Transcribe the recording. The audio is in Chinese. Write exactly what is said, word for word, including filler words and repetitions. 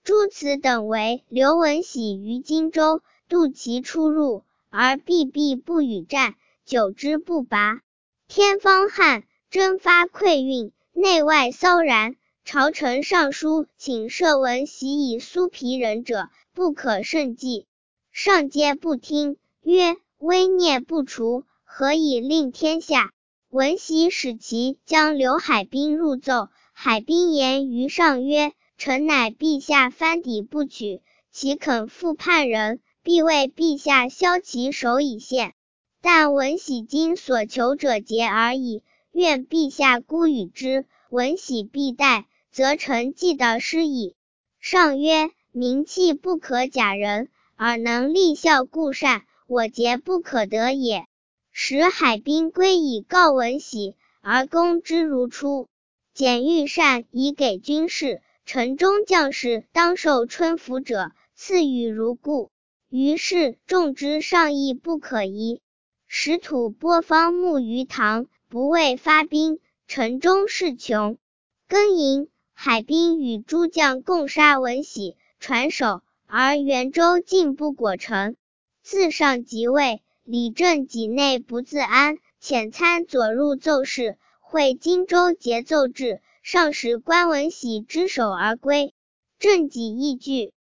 诸此等为刘文喜于荆州，度其出入，而避避不与战，久之不拔。天方旱，征发溃运，内外骚然。朝臣上书请赦文喜以苏皮人者，不可胜计。上皆不听，曰：威孽不除，何以令天下？文喜使其将刘海滨入奏，海滨言于上曰：臣乃陛下藩邸不取，岂肯复叛人？必为陛下削其首以献。但文喜今所求者节而已，愿陛下孤与之，文喜必待，则臣既得失矣。上曰：名器不可假人，而能立效固善，我节不可得也。使海滨归以告文喜，而攻之如初。简欲善以给军士，城中将士当受春服者，赐予如故。于是众之上议不可疑。使吐蕃方木于唐，不为发兵，城中事穷。庚寅，海滨与诸将共杀文喜，传首，而元州进不果城。自上即位，李正己内不自安，遣参左入奏事，会荆州节奏至，上使关文喜之首而归。正己亦惧。